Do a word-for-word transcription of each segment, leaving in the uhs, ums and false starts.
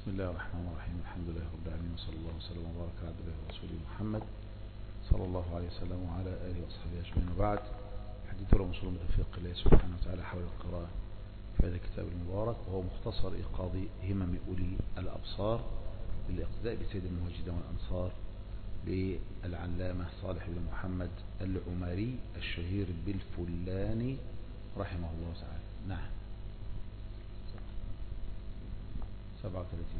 بسم الله الرحمن الرحيم. الحمد لله رب العالمين، وصلى الله وسلم وبارك على عبده ورسوله محمد صلى الله عليه وسلم وعلى آله وصحبه أجمعين. وبعد، حديث رسول بتوفيق الله سبحانه وتعالى حول القراءة في هذا الكتاب المبارك، وهو مختصر إيقاظ همم أولي الأبصار بالاقتداء بسيد المهاجرين والأنصار للعلامة صالح بن محمد العمري الشهير بالفلاني رحمه الله تعالى. نعم، سبعة وثلاثين.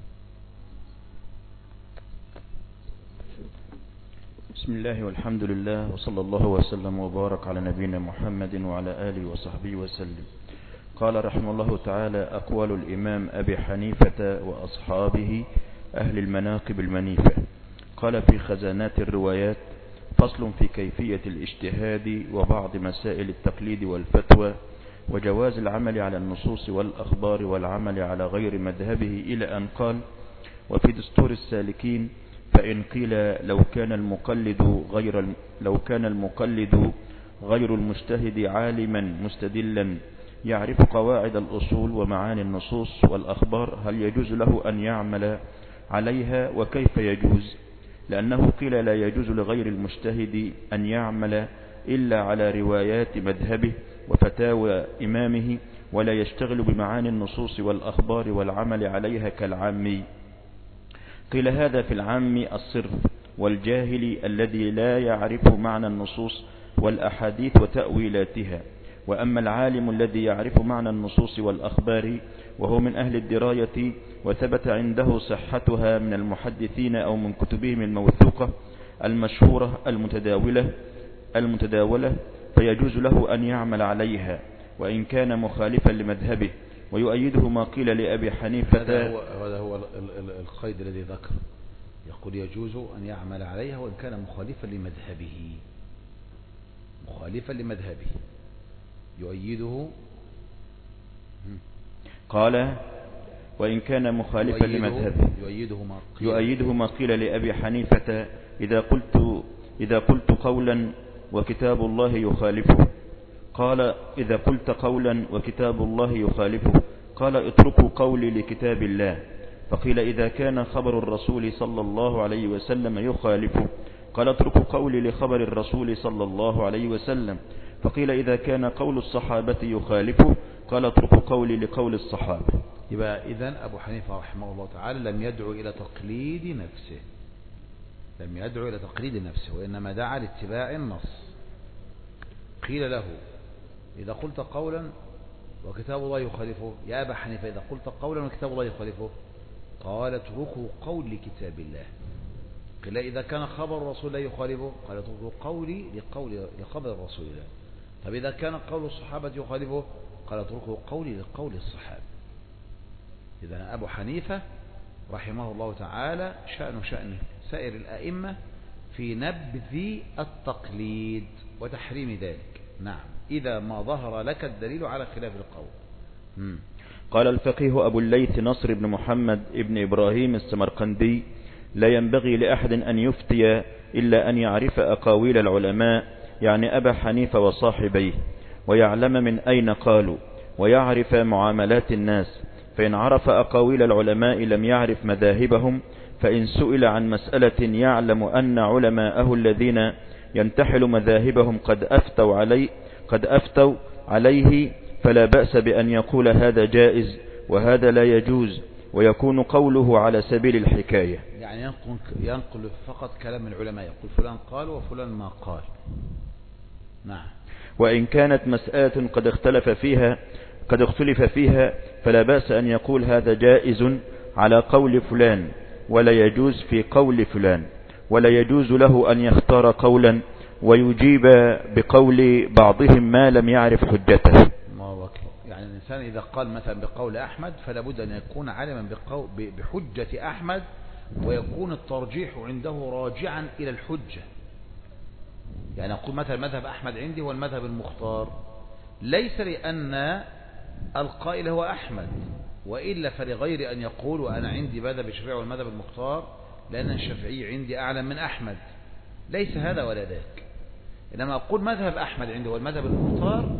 بسم الله والحمد لله وصلى الله وسلم وبارك على نبينا محمد وعلى آله وصحبه وسلم. قال رحمه الله تعالى: أقوال الإمام أبي حنيفة وأصحابه أهل المناقب المنيفة. قال في خزانات الروايات: فصل في كيفية الاجتهاد وبعض مسائل التقليد والفتوى، وجواز العمل على النصوص والأخبار والعمل على غير مذهبه، إلى أن قال: وفي دستور السالكين: فإن قيل لو كان المقلد غير لو كان المقلد غير المجتهد عالما مستدلا يعرف قواعد الأصول ومعاني النصوص والأخبار، هل يجوز له أن يعمل عليها، وكيف يجوز؟ لأنه قيل لا يجوز لغير المجتهد أن يعمل إلا على روايات مذهبه وفتاوى إمامه، ولا يشتغل بمعاني النصوص والأخبار والعمل عليها كالعامي. قيل هذا في العام الصرف والجاهل الذي لا يعرف معنى النصوص والأحاديث وتأويلاتها، وأما العالم الذي يعرف معنى النصوص والأخبار وهو من أهل الدراية وثبت عنده صحتها من المحدثين أو من كتبهم الموثوقة المشهورة المتداولة المتداولة فيجوز له أن يعمل عليها وإن كان مخالفا لمذهبه. ويؤيده ما قيل لأبي حنيفة. هذا هو, هذا هو القيد الذي ذكر، يقول يجوز أن يعمل عليها وإن كان مخالفا لمذهبه مخالفا لمذهبه يؤيده. قال: وإن كان مخالفا لمذهبه يؤيده ما قيل, يؤيده ما قيل لأبي حنيفة: إذا قلت إذا قلت قولا وكتاب الله يخالفه. قال: إذا قلت قولا وكتاب الله يخالفه. قال: اتركوا قولي لكتاب الله. فقيل: إذا كان خبر الرسول صلى الله عليه وسلم يخالفه. قال: اتركوا قولي لخبر الرسول صلى الله عليه وسلم. فقيل: إذا كان قول الصحابة يخالفه. قال: اتركوا قولي لقول الصحابة. يبقى إذن أبو حنيفة رحمه الله تعالى لم يدعو إلى تقليد نفسه لم يدعو إلى تقليد نفسه وإنما دعا لاتباع النص. قيل له: إذا قلت قولا وكتاب الله يخالفه يا أبا حنيفة، إذا قلت قولا وكتاب الله يخالفه، قال: اتركوا قولي لكتاب الله. قيل: إذا كان خبر الرسول لا يخالفه. قال: اتركوا قولي لقول لخبر الرسول الله. طب إذا كان قول الصحابة يخالفه؟ قال: اتركوا قولي لقول الصحابة. إذا أبو حنيفة رحمه الله تعالى شأن شأن سائر الأئمة في نبذ التقليد وتحريم ذلك. نعم، إذا ما ظهر لك الدليل على خلاف القول. مم. قال الفقيه أبو الليث نصر بن محمد ابن إبراهيم السمرقندي: لا ينبغي لأحد أن يفتي إلا أن يعرف أقاويل العلماء، يعني أبا حنيفة وصاحبيه، ويعلم من أين قالوا، ويعرف معاملات الناس. فإن عرف أقاويل العلماء لم يعرف مذاهبهم، فإن سئل عن مسألة يعلم أن علماءه الذين ينتحل مذاهبهم قد أفتوا عليه قد أفتوا عليه فلا بأس بأن يقول هذا جائز وهذا لا يجوز، ويكون قوله على سبيل الحكاية، يعني ينقل, ينقل فقط كلام العلماء، يقول فلان قال وفلان ما قال. نعم. وإن كانت مسألة قد اختلف فيها قد اختلف فيها فلا بأس أن يقول هذا جائز على قول فلان ولا يجوز في قول فلان، ولا يجوز له أن يختار قولا ويجيب بقول بعضهم ما لم يعرف حجته. يعني الإنسان إذا قال مثلا بقول أحمد فلا بد أن يكون عالما بحجة أحمد، ويكون الترجيح عنده راجعا إلى الحجة. يعني أقول مثلا مذهب أحمد عندي هو المذهب المختار، ليس لأن القائل هو أحمد، وإلا فلغير أن يقول وأنا عندي مذهب الشافعي والمذهب المختار لأن الشافعي عندي أعلم من أحمد. ليس هذا ولا ذاك، إنما أقول مذهب أحمد عندي هو المذهب المختار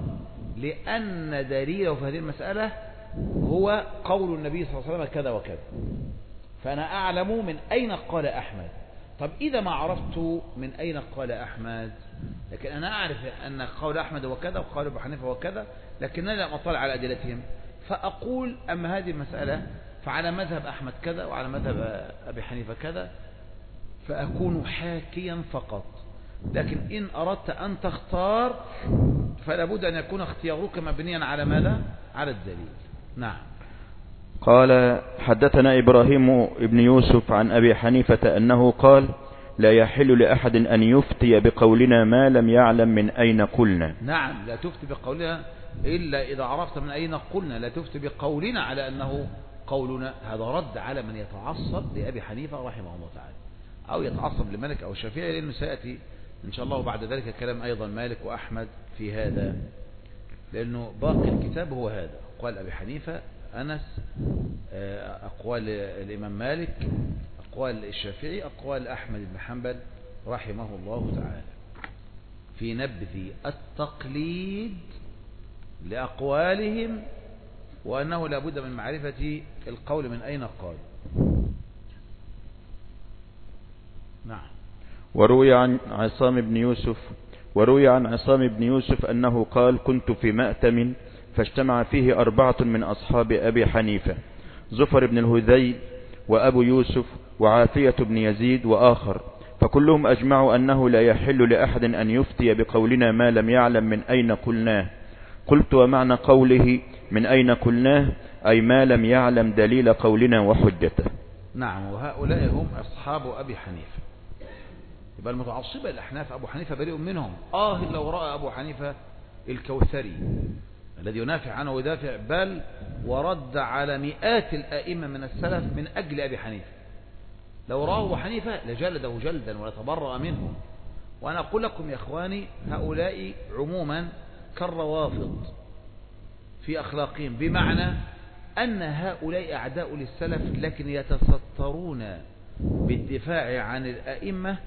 لأن دليله في هذه المسألة هو قول النبي صلى الله عليه وسلم كذا وكذا. فأنا أعلم من أين قال أحمد. طب إذا ما عرفت من أين قال أحمد، لكن أنا أعرف أن قول أحمد هو كذا وقول أبو حنيفة هو كذا، لكن أنا لم أطلع على أدلتهم، فأقول أما هذه المسألة فعلى مذهب أحمد كذا وعلى مذهب أبي حنيفة كذا، فأكون حاكيا فقط. لكن إن أردت أن تختار فلا بد أن يكون اختيارك مبنيا على ماذا؟ على الدليل. نعم. قال حدثنا إبراهيم ابن يوسف عن أبي حنيفة أنه قال لا يحل لأحد أن يفتي بقولنا ما لم يعلم من أين قلنا. نعم، لا تفتي بقولنا إلا إذا عرفت من أين قلنا، لا تفتي بقولنا على أنه قولنا. هذا رد على من يتعصب لأبي حنيفة رحمه الله تعالى، أو يتعصب لمالك أو الشافعي، لأنه سيأتي إن شاء الله بعد ذلك كلام أيضا مالك وأحمد في هذا، لأنه باقي الكتاب هو هذا: أقوال أبي حنيفة، أنس، أقوال الإمام مالك، أقوال الشافعي، أقوال أحمد بن حنبل رحمه الله تعالى، في نبذ التقليد لأقوالهم، وأنه لا بد من معرفة القول من أين قال. نعم. وروي عن عصام بن يوسف وروي عن عصام بن يوسف أنه قال كنت في مأتم فاجتمع فيه أربعة من أصحاب أبي حنيفة: زفر بن الهذيل وأبو يوسف وعافية بن يزيد وآخر، فكلهم أجمعوا أنه لا يحل لأحد أن يفتي بقولنا ما لم يعلم من أين قلناه. قلت ومعنى قوله من أين قلناه أي ما لم يعلم دليل قولنا وحجته. نعم، وهؤلاء هم أصحاب أبي حنيفة. يبقى المتعصبة الأحناف أبو حنيفة بريء منهم. آه لو رأى أبو حنيفة الكوثري الذي ينافع عنه ويدافع، بل ورد على مئات الآئمة من السلف من أجل أبي حنيفة، لو رأى أبو حنيفة لجلده جلدا ولتبرأ منه. وأنا أقول لكم يا إخواني، هؤلاء عموما كالروافض في أخلاقهم، بمعنى أن هؤلاء أعداء للسلف، لكن يتسترون بالدفاع عن الأئمة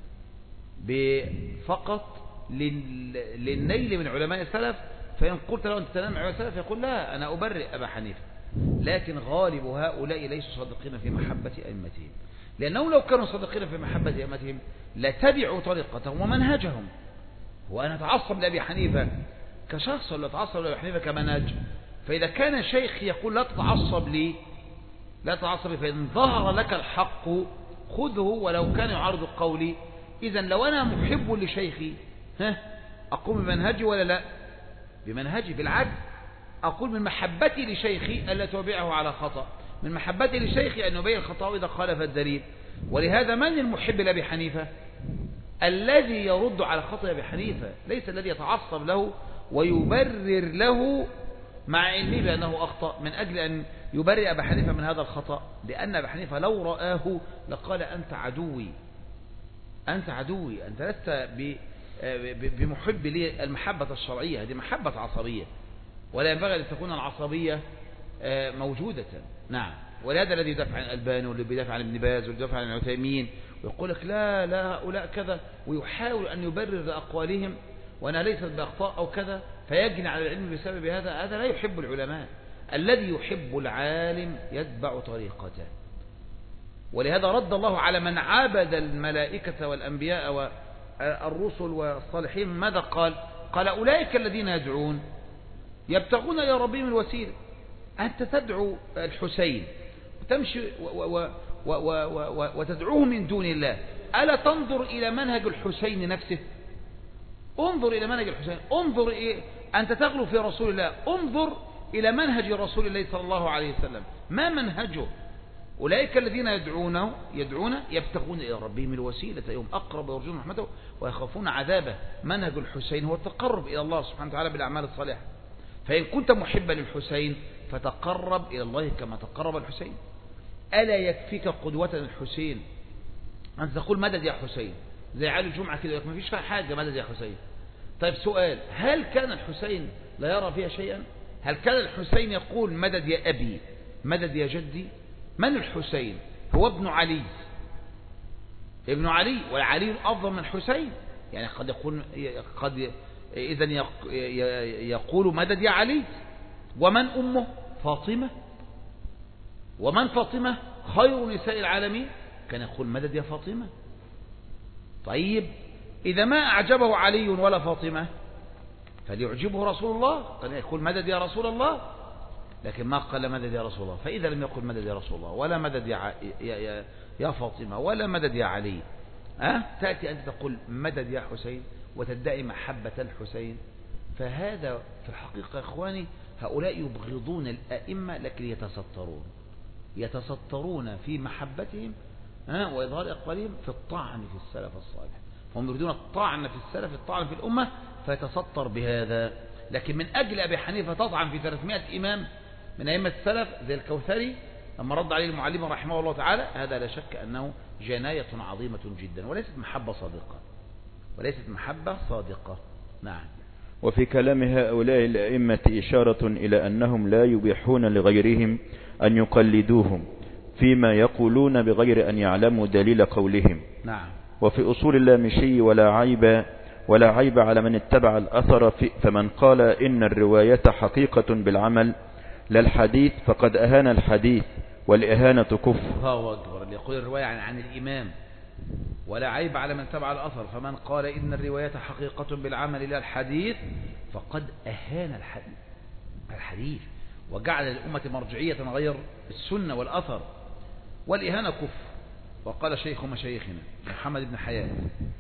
فقط للنيل من علماء السلف. فإن قلت له أنت تنام علماء السلف يقول لا، أنا أبرئ أبا حنيفة. لكن غالب هؤلاء ليسوا صادقين في محبة أئمتهم، لأنهم لو كانوا صادقين في محبة أئمتهم لتبعوا طريقتهم ومنهجهم. وأنا أتعصب لأبي حنيفة كشخص ولا أتعصب لأبي حنيفة كمنهج؟ فإذا كان شيخ يقول لا تتعصب لي لا تتعصب لي، فإن ظهر لك الحق خذه ولو كان يعارض قولي. إذن لو أنا محب لشيخي ها أقوم بمنهجي ولا لا؟ بمنهجي. بالعكس، أقول من محبتي لشيخي ألا تتبعه على خطأ، من محبتي لشيخي أن يبين الخطأ إذا خالف الدليل. ولهذا من المحب لأبي حنيفة؟ الذي يرد على خطأ أبي حنيفة، ليس الذي يتعصب له ويبرر له مع علمه بأنه أخطأ من أجل أن يبرئ أبا حنيفة من هذا الخطأ. لأن أبا حنيفة لو رآه لقال أنت عدوي، أنت عدوي، أنت لست بمحب لي المحبة الشرعية، هذه محبة عصبية، ولا ينبغي أن تكون العصبية موجودة. نعم. ولهذا الذي يدافع عن الألباني والذي يدافع عن ابن باز والذي يدافع عن العثيمين ويقول لك لا لا هؤلاء كذا، ويحاول أن يبرر لأقوالهم وأنا ليست بأخطاء أو كذا، فيجني على العلم بسبب هذا. هذا لا يحب العلماء. الذي يحب العالم يتبع طريقته. ولهذا رد الله على من عابد الملائكة والأنبياء والرسل والصالحين. ماذا قال؟ قال أولئك الذين يدعون يبتغون إلى ربهم الوسيلة. أنت تدعو الحسين وتمشي وتدعوه من دون الله، ألا تنظر إلى منهج الحسين نفسه؟ انظر إلى منهج الحسين، انظر إيه؟ أنت تغلو في رسول الله، انظر إلى منهج رسول الله صلى الله عليه وسلم، ما منهجه؟ أولئك الذين يدعونه يدعون يبتغون إلى ربهم الوسيلة يوم أقرب ويرجون رحمته ويخافون عذابه. منهج الحسين هو التقرب إلى الله سبحانه وتعالى بالأعمال الصالحة. فإن كنت محبا للحسين فتقرب إلى الله كما تقرب الحسين. ألا يكفيك قدوة الحسين أنت تقول مدد يا حسين، زي علي الجمعة كده ما فيش فيها حاجة مدد يا حسين. طيب سؤال، هل كان الحسين لا يرى فيها شيئا؟ هل كان الحسين يقول مدد يا أبي، مدد يا جدي؟ من الحسين؟ هو ابن علي، ابن علي، وعلي أفضل من الحسين. يعني قد يقول قد إذن يقول مدد يا علي. ومن أمه؟ فاطمة. ومن فاطمة؟ خير نساء العالمين كان يقول مدد يا فاطمة. طيب إذا ما أعجبه علي ولا فاطمة فليعجبه رسول الله، كان يقول مدد يا رسول الله، لكن ما قال مدد يا رسول الله. فإذا لم يقل مدد يا رسول الله ولا مدد يا, يا, يا, يا فاطمة ولا مدد يا علي، أه؟ تأتي أنت تقول مدد يا حسين وتدعي محبة الحسين، فهذا في الحقيقة يا إخواني هؤلاء يبغضون الأئمة لكن يتسترون يتسترون في محبتهم أه؟ وإظهار أقوالهم في الطعن في السلف الصالح. هم يريدون الطعن في السلف، الطعن في الأمة، فيتستر بهذا. لكن من أجل أبي حنيفة تطعن في ثلاثمائة إمام من أئمة السلف زي الكوثري لما رد عليه المعلم رحمه الله تعالى، هذا لا شك أنه جناية عظيمة جدا وليست محبة صادقة وليست محبة صادقة. نعم. وفي كلام هؤلاء الأئمة إشارة إلى أنهم لا يبيحون لغيرهم أن يقلدوهم فيما يقولون بغير أن يعلموا دليل قولهم. نعم. وفي أصول اللامشي ولا عيب ولا عيب على من اتبع الأثر، فمن قال إن الرواية حقيقة بالعمل لا الحديث فقد أهان الحديث والإهانة كفر. الله أكبر. اللي يقول الرواية عن, عن الإمام ولا عيب على من اتبع الأثر، فمن قال إن الرواية حقيقة بالعمل لا الحديث فقد أهان الحديث الحديث وجعل للأمة مرجعية غير السنة والأثر، والإهانة كفر. وقال شيخ مشايخنا محمد بن حيان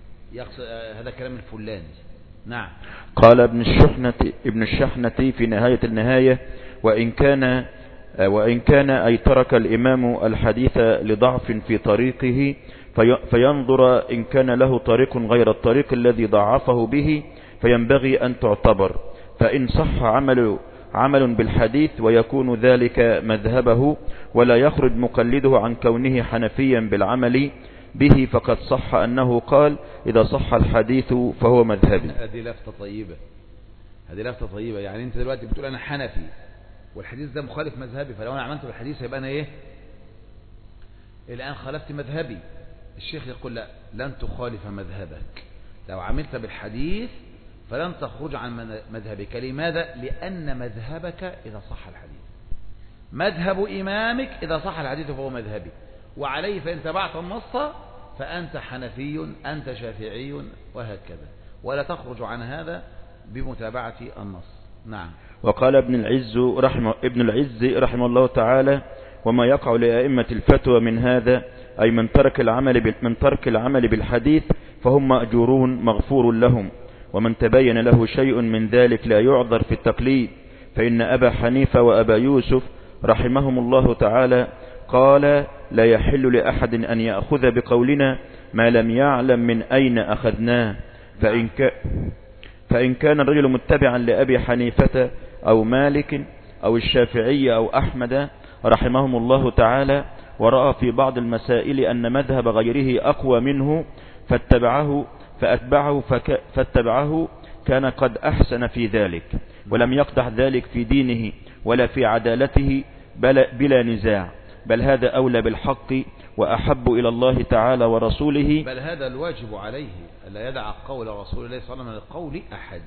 هذا كلام الفلاني. نعم. قال ابن الشحنة ابن الشحنة في نهاية النهاية وإن كان وإن كان أي ترك الإمام الحديث لضعف في طريقه فينظر إن كان له طريق غير الطريق الذي ضعفه به فينبغي أن تعتبر، فإن صح عمل عمل بالحديث ويكون ذلك مذهبه ولا يخرج مقلده عن كونه حنفيا بالعمل به فقد صح أنه قال إذا صح الحديث فهو مذهبي. هذه لفتة طيبة هذه لفتة طيبة يعني أنت دلوقتي بتقول أنا حنفي والحديث ده مخالف مذهبي، فلو أنا عملت بالحديث يبقى أنا إيه؟ الآن خالفت مذهبي. الشيخ يقول لا، لن تخالف مذهبك، لو عملت بالحديث فلن تخرج عن مذهبك. لماذا؟ لأن مذهبك إذا صح الحديث، مذهب إمامك إذا صح الحديث فهو مذهبي، وعليه فإن تبعت النص فأنت حنفي أنت شافعي وهكذا، ولا تخرج عن هذا بمتابعة النص. نعم. وقال ابن العز رحمه, ابن العز رحمه الله تعالى وما يقع لأئمة الفتوى من هذا أي من ترك العمل من ترك العمل بالحديث فهم مأجورون مغفور لهم، ومن تبين له شيء من ذلك لا يعذر في التقليد، فإن أبا حنيفة وأبا يوسف رحمهم الله تعالى قال لا يحل لأحد أن يأخذ بقولنا ما لم يعلم من أين أخذناه، فإن, ك... فإن كان الرجل متبعا لأبي حنيفة أو مالك أو الشافعي أو أحمد رحمهم الله تعالى ورأى في بعض المسائل أن مذهب غيره أقوى منه فاتبعه فأتبعه فك... فاتبعه كان قد أحسن في ذلك ولم يقدح ذلك في دينه ولا في عدالته بلا, بلا نزاع، بل هذا أولى بالحق وأحب إلى الله تعالى ورسوله، بل هذا الواجب عليه ألا يدع قول رسول الله صلى الله عليه وسلم لقول أحد.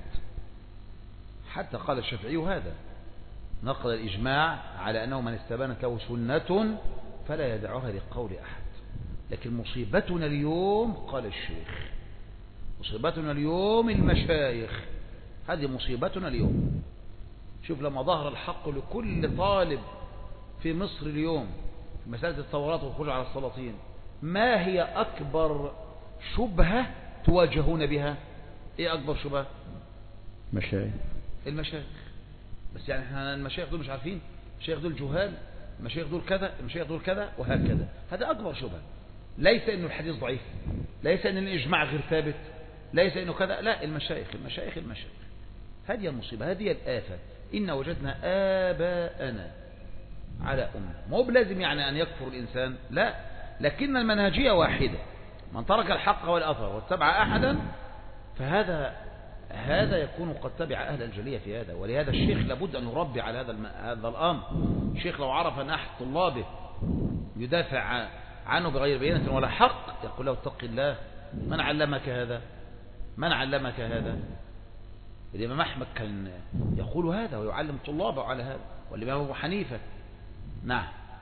حتى قال الشافعي هذا، نقل الإجماع على أنه من استبانت له سنة فلا يدعها لقول أحد. لكن مصيبتنا اليوم قال الشيخ، مصيبتنا اليوم المشايخ، هذه مصيبتنا اليوم. شوف لما ظهر الحق لكل طالب في مصر اليوم في مسألة الثورات والخروج على السلاطين، ما هي أكبر شبهة تواجهون بها؟ إيه أكبر شبهة؟ مشايخ المشايخ. بس يعني احنا المشايخ دول مش عارفين، المشايخ دول جهال، المشايخ دول كذا، المشايخ دول كذا وهكذا. هذا أكبر شبهة. ليس إنه الحديث ضعيف، ليس إن الإجماع غير ثابت، ليس إنه كذا، لا، المشايخ المشايخ المشايخ. هذه المصيبة، هذه الآفة. إن وجدنا آباءنا على أمة. مو بلازم يعني أن يكفر الإنسان، لا، لكن المنهجية واحدة. من ترك الحق والأثر واتبع أحدا فهذا هذا يكون قد تبع أهل الجلية في هذا. ولهذا الشيخ لابد أن يربي على هذا هذا الأمر. الشيخ لو عرف أن أحد طلابه يدافع عنه بغير بينة ولا حق يقول له اتق الله، من علمك هذا؟ من علمك هذا؟ الإمام أحمد كان يقول هذا ويعلم طلابه على هذا، والإمام أبو حنيفة. نعم.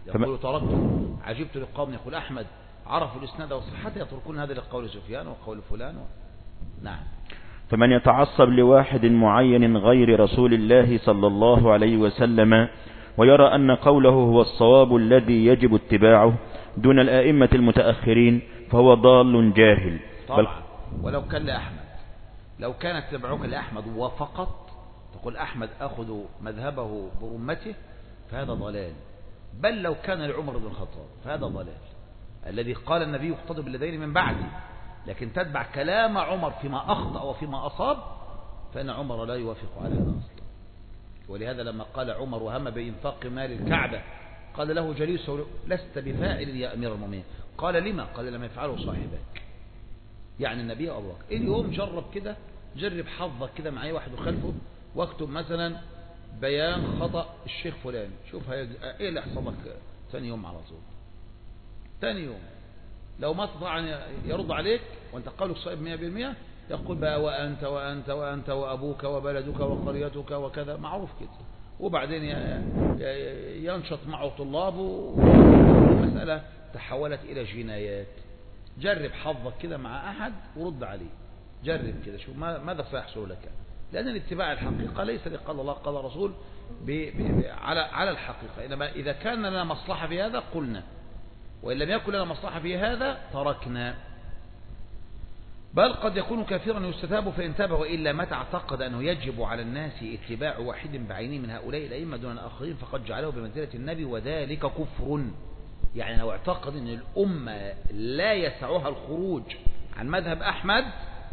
يقول تركته عجبت للقوم، يقول أحمد عرفوا الإسناد والصحة يتركون هذا لقول سفيان وقول فلان و... نعم. فمن يتعصب لواحد معين غير رسول الله صلى الله عليه وسلم ويرى أن قوله هو الصواب الذي يجب اتباعه دون الآئمة المتأخرين فهو ضال جاهل. طبعا ولو كان لأحمد، لو كان اتباعك لأحمد وفقط تقول أحمد أخذ مذهبه برمته فهذا ضلال، بل لو كان لعمر بن الخطاب فهذا ضلال. الذي قال النبي يقتضي بالذين من بعدي، لكن تتبع كلام عمر فيما أخطأ وفيما أصاب فإن عمر لا يوافق على هذا أصلا. ولهذا لما قال عمر وهم بإنفاق مال الكعبة قال له جليسه لست بفاعل يا أمير المؤمنين، قال لما؟ قال لما يفعله صاحبك، يعني النبي أبو بكر. اليوم جرب كده، جرب حظك كده معي واحد وخلفه واكتب مثلا بيان خطأ الشيخ فلان، شوف ايه اللي يحصل لك ثاني يوم على طول. ثاني يوم لو ما استطاع أن يرد عليك وانت قولك صائب مئة بالمئة يقول بقى وأنت وأنت وأنت وأبوك وبلدك وقريتك وكذا، معروف كده. وبعدين ينشط معه طلابه والمسألة تحولت إلى جنايات. جرب حظك كده مع أحد ورد عليه، جرب كده شوف ماذا سيحصل لك. لأن الاتباع الحقيقة ليس لقال الله قال رسول ب ب على على الحقيقة، إنما إذا كان لنا مصلحة في هذا قلنا، وإن لم يكن لنا مصلحة في هذا تركنا. بل قد يكون كافرا يستتاب فإن تاب، وإلا متى اعتقد أنه يجب على الناس اتباع واحد بعينه من هؤلاء الأئمة دون الآخرين فقد جعله بمنزلة النبي، وذلك كفر. يعني لو اعتقد أن الأمة لا يسعها الخروج عن مذهب أحمد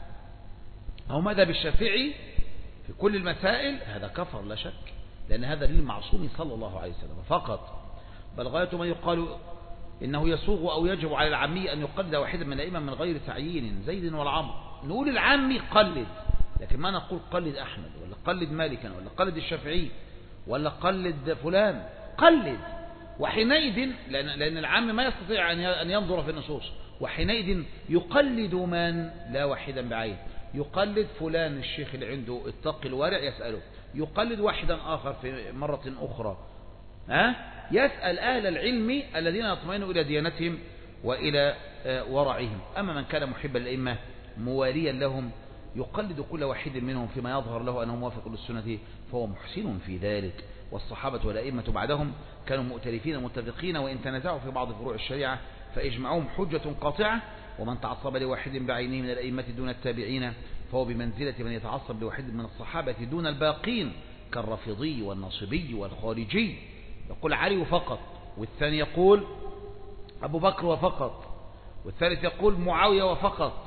أو مذهب الشافعي في كل المسائل هذا كفر لا شك، لأن هذا للمعصوم صلى الله عليه وسلم فقط. بل غاية ما يقال إنه يسوغ أو يجب على العمي أن يقلد واحدا من الأئمة من غير تعيين زيد ولا عمرو. نقول العمي قلد، لكن ما نقول قلد أحمد ولا قلد مالكا ولا قلد الشافعي ولا قلد فلان، قلد. وحينئذ لأن, لأن العام ما يستطيع أن ينظر في النصوص، وحينئذ يقلد من لا واحدا بعين. يقلد فلان الشيخ اللي عنده التقي الورع يسأله، يقلد واحدا آخر في مرة أخرى ها يسأل أهل العلم الذين يطمئنوا إلى ديانتهم وإلى ورعهم. أما من كان محبا للأئمة مواليا لهم يقلد كل واحد منهم فيما يظهر له أنه موافق للسنة فهو محسن في ذلك. والصحابة والأئمة بعدهم كانوا مؤتلفين متفقين، وإن تنازعوا في بعض فروع الشريعة فإجمعهم حجة قاطعة. ومن تعصب لواحد بعينه من الأئمة دون التابعين فهو بمنزلة من يتعصب لواحد من الصحابة دون الباقين كالرافضي والناصبي والخارجي. يقول علي فقط، والثاني يقول أبو بكر وفقط، والثالث يقول معاوية وفقط.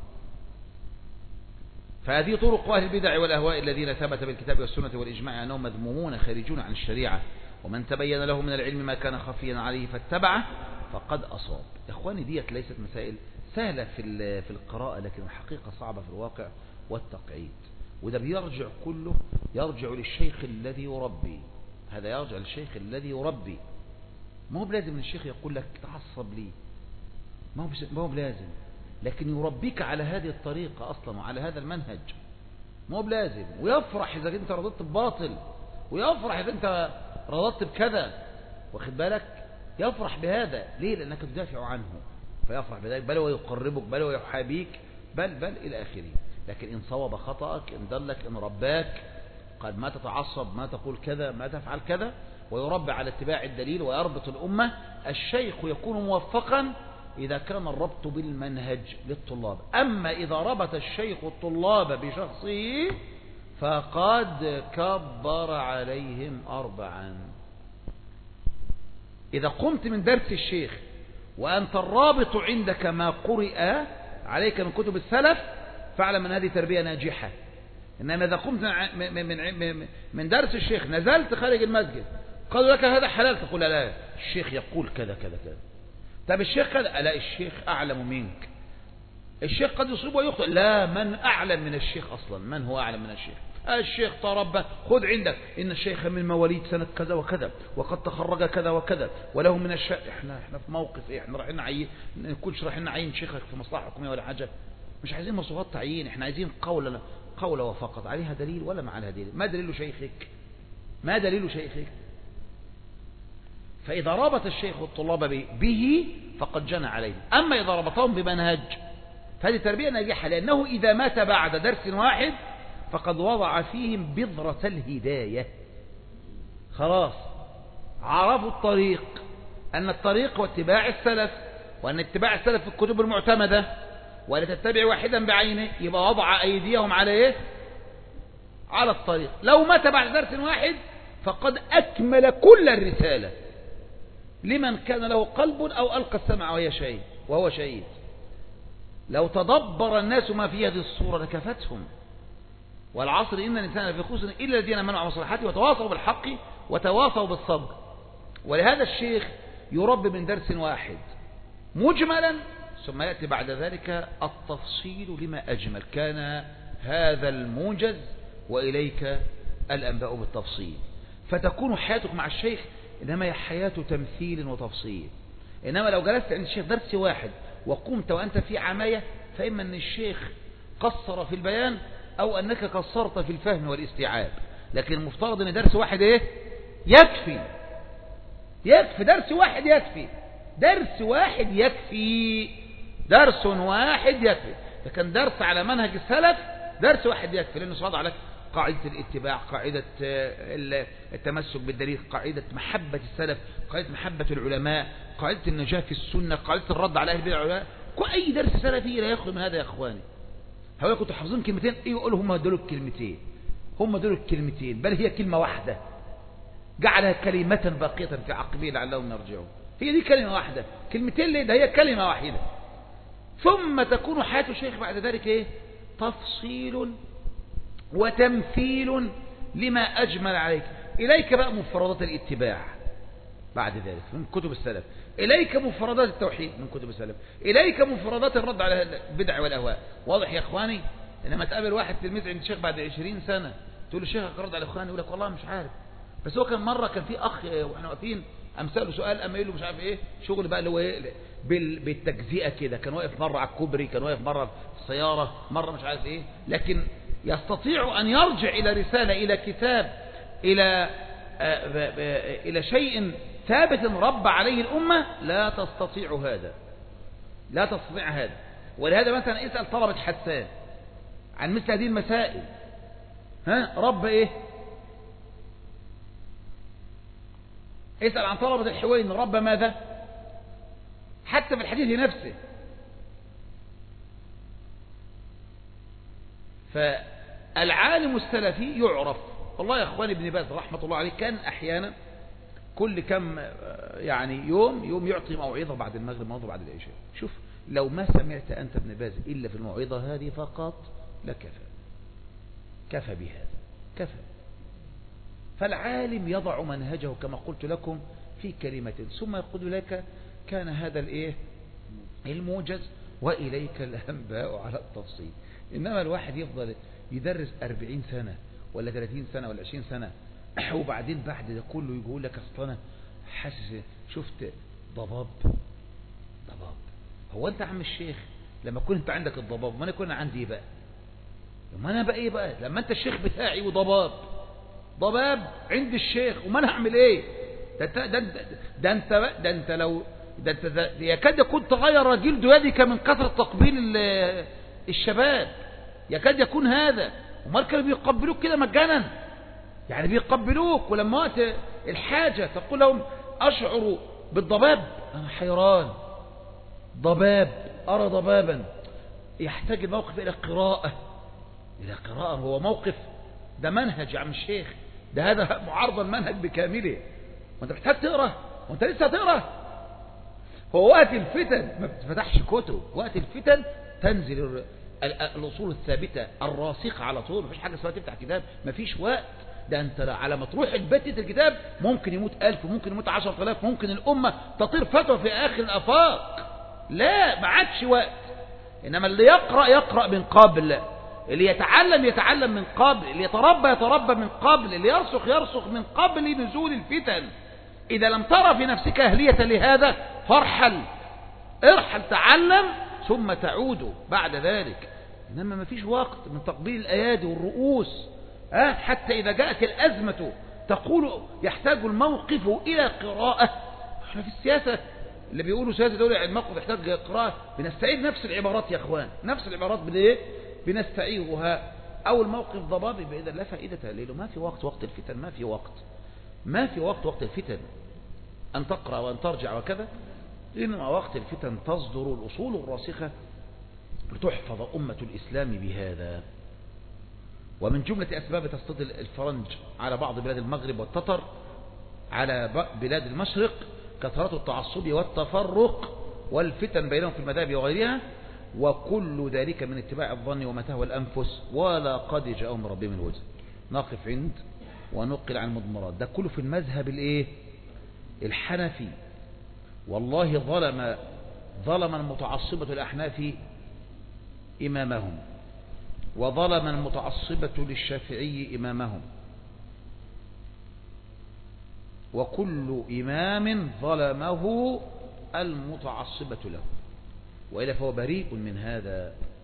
فهذه طرق أهل البدع والأهواء الذين ثبت بالكتاب والسنة والإجماع أنهم مذمومون خارجون عن الشريعة، ومن تبين له من العلم ما كان خفيا عليه فاتبعه فقد أصاب. يا إخواني ديت ليست مسائل سهلة في في القراءة، لكن الحقيقة صعبة في الواقع والتقعيد. وده بيرجع كله يرجع للشيخ الذي يربي، هذا يرجع للشيخ الذي يربي. ما هو بلازم الشيخ يقول لك تعصب لي، ما هو ما هو بلازم، لكن يربيك على هذه الطريقة أصلا وعلى هذا المنهج. ما هو بلازم، ويفرح إذا أنت رضيت بباطل، ويفرح إذا أنت رضيت بكذا، واخد بالك؟ يفرح بهذا ليه؟ لأنك تدافع عنه فيفرح بذلك، بل ويقربك، بل ويحابيك، بل بل إلى آخره. لكن إن صوب خطأك، إن دلك، إن رباك، قد ما تتعصب، ما تقول كذا، ما تفعل كذا، ويربى على اتباع الدليل ويربط الأمة. الشيخ يكون موفقا إذا كان الربط بالمنهج للطلاب. أما إذا ربط الشيخ الطلاب بشخصه فقد كبر عليهم أربعا. إذا قمت من درس الشيخ وأنت الرابط عندك ما قرئ عليك من كتب السلف فاعلم أن هذه تربية ناجحة. إنما إذا قمت من, من, من درس الشيخ نزلت خارج المسجد قالوا لك هذا حلال، تقول لا الشيخ يقول كذا كذا كذا. طب الشيخ كذا، لا الشيخ أعلم منك. الشيخ قد يصيب ويخطئ، لا من أعلم من الشيخ أصلا؟ من هو أعلم من الشيخ؟ الشيخ تربى، خذ عندك إن الشيخ من مواليد سنة كذا وكذا وقد تخرج كذا وكذا وله من الشيخ. احنا احنا في موقف ايه؟ احنا رايحين نعين، نكونش رايحين نعين شيخك في مصلحة حكومية ولا حاجة. مش عايزين مصروفات تعيين، احنا عايزين قول قول وفقط، عليها دليل ولا ما عليها دليل؟ ما دليل شيخك؟ ما دليل شيخك؟ فإذا ربط الشيخ الطلاب به فقد جنى عليهم. أما إذا ربطهم بمنهج فهذه تربية ناجحة، لأنه إذا مات بعد درس واحد فقد وضع فيهم بذرة الهداية. خلاص عرفوا الطريق، أن الطريق هو اتباع السلف، وأن اتباع السلف في الكتب المعتمدة، ولا تتبع واحدا بعينه، يبقى وضع أيديهم على إيه؟ على الطريق. لو مات بعد درس واحد فقد أكمل كل الرسالة لمن كان له قلب أو ألقى السمع وهي شهيد وهو شهيد. لو تدبر الناس ما في هذه الصورة لكفتهم. والعصر إن الإنسان في خسر إلا الذين منعوا مصلحته وتواصوا بالحق وتواصوا بالصبر. ولهذا الشيخ يربي من درس واحد مجملا، ثم يأتي بعد ذلك التفصيل لما أجمل. كان هذا الموجز وإليك الأنباء بالتفصيل. فتكون حياتك مع الشيخ إنما هي حياة تمثيل وتفصيل. إنما لو جلست عند الشيخ درس واحد وقمت وأنت في عماية، فإما أن الشيخ قصر في البيان أو أنك قصرت في الفهم والاستيعاب. لكن المفترض أن درس واحد إيه؟ يكفي يكفي درس واحد يكفي درس واحد يكفي درس واحد يكفي. فكان درس على منهج السلف درس واحد يكفي، لأنه صاد عليك قاعدة الاتباع، قاعدة التمسك بالدليل، قاعدة محبة السلف، قاعدة محبة العلماء، قاعدة النجاة في السنة، قاعدة الرد على أهل البدع والعلماء. أي درس سلفي لا يخلو من هذا يا إخواني. هؤلاء كنتوا حافظين كلمتين، إيه يقولوا هم دول الكلمتين، هم دول الكلمتين، بل هي كلمة واحدة جعلها كلمة باقية في عقبه لعلهم يرجعون. هي دي كلمة واحدة، كلمتين ليه؟ ده هي كلمة واحدة. ثم تكون حياة الشيخ بعد ذلك إيه؟ تفصيل وتمثيل لما أجمل عليك. إليك بقى مفردات الاتباع بعد ذلك من كتب السلف، إليك مفردات التوحيد من كتب السلف، إليك مفردات الرد على البدع والأهواء. واضح يا إخواني؟ إنما تقابل واحد تلميذ عند الشيخ بعد عشرين سنة تقول له شيخك رد على إخواني، يقول لك والله مش عارف. بس هو كان مرة كان في أخ وإحنا واقفين أمثاله سؤال، أما يقول له مش عارف إيه شغل بقى اللي هو إيه بالتجزئة كده. كان واقف مرة على الكوبري، كان واقف مرة في السيارة، مرة مش عارف إيه. لكن يستطيع أن يرجع إلى رسالة، إلى كتاب، إلى إلى شيء ثابت رب عليه الأمة. لا تستطيع هذا، لا تستطيع هذا. ولهذا مثلا اسأل طلبة حسان عن مثل هذه المسائل. ها رب إيه؟ اسأل عن طلبة الحوين رب ماذا؟ حتى في الحديث نفسه. فالعالم السلفي يعرف. والله يا اخواني ابن باز رحمة الله عليه كان احيانا كل كم يعني يوم يوم يعطي موعظة بعد المغرب، موعظة بعد العشاء. شوف لو ما سمعت انت ابن باز الا في الموعظة هذه فقط لكفى، كفى بهذا، كفى. فالعالم يضع منهجه كما قلت لكم في كلمة، ثم يقول لك كان هذا الايه الموجز وإليك الأنباء على التفصيل. إنما الواحد يفضل يدرس أربعين سنة ولا ثلاثين سنة ولا عشرين سنة، وبعدين بعد ده كله يقول لك أصل أنا حاسس شفت ضباب ضباب. هو أنت عم الشيخ لما كنت عندك الضباب ما أنا كنا عندي إيه بقى؟ لما أنا بقى إيه بقى لما أنت الشيخ بتاعي وضباب ضباب عند الشيخ وما أنا أعمل إيه؟ ده, ده, ده, ده أنت ده أنت لو ده أنت ده يكاد يكون تغير جلد يدك من كثرة تقبيل الشباب، يكاد يكون هذا. ومال كانوا بيقبلوك كده مجانا، يعني بيقبلوك ولما وقت الحاجة تقول لهم أشعر بالضباب، أنا حيران ضباب أرى ضبابا. يحتاج الموقف إلى قراءة، إلى قراءة. هو موقف ده منهج يا عم الشيخ، ده هذا معارضة المنهج بكامله. وانت محتاج تقرأ وانت لسه تقرأ. هو وقت الفتن ما بتفتحش كتب، وقت الفتن تنزل الأصول الثابتة الراسخة على طول. مفيش حاجة اسمها تفتح كتاب، مفيش وقت. ده انت على ما تروح البيت الكتاب ممكن يموت ألف وممكن يموت عشرة آلاف، ممكن الأمة تطير فتوى في آخر الآفاق. لا ما عادش وقت. إنما اللي يقرأ يقرأ من قبل، اللي يتعلم يتعلم من قبل، اللي يتربى يتربى من قبل، اللي يرسخ يرسخ من قبل نزول الفتن. إذا لم ترى في نفسك أهلية لهذا فارحل، ارحل تعلم ثم تعود بعد ذلك. إنما ما فيش وقت من تقبيل الأيادي والرؤوس. أه؟ حتى إذا جاءت الأزمة تقول يحتاج الموقف إلى قراءة، احنا في السياسة اللي بيقولوا سياسة دولة الموقف يحتاج قراءة، بنستعيد نفس العبارات يا اخوان، نفس العبارات بالايه بنستعيرها. او الموقف ضبابي بإذا لا فائدة له، ما في وقت، وقت الفتن ما في وقت، ما في وقت وقت الفتن أن تقرأ وأن ترجع وكذا، إنما وقت الفتن تصدر الأصول الراسخة لتحفظ أمة الإسلام بهذا. ومن جملة أسباب تسليط الفرنج على بعض بلاد المغرب والتتر على بلاد المشرق كثرة التعصب والتفرق والفتن بينهم في المذاهب وغيرها، وكل ذلك من اتباع الظن وما تهوى الأنفس ولا قد جاءهم ربهم من وجه. نقف عند ونقل عن المضمرات، ده كله في المذهب الايه الحنفي. والله ظلم ظلم المتعصبة الأحناف إمامهم، وظلم المتعصبة للشافعي إمامهم، وكل إمام ظلمه المتعصبة له، وإلا فهو بريء من هذا.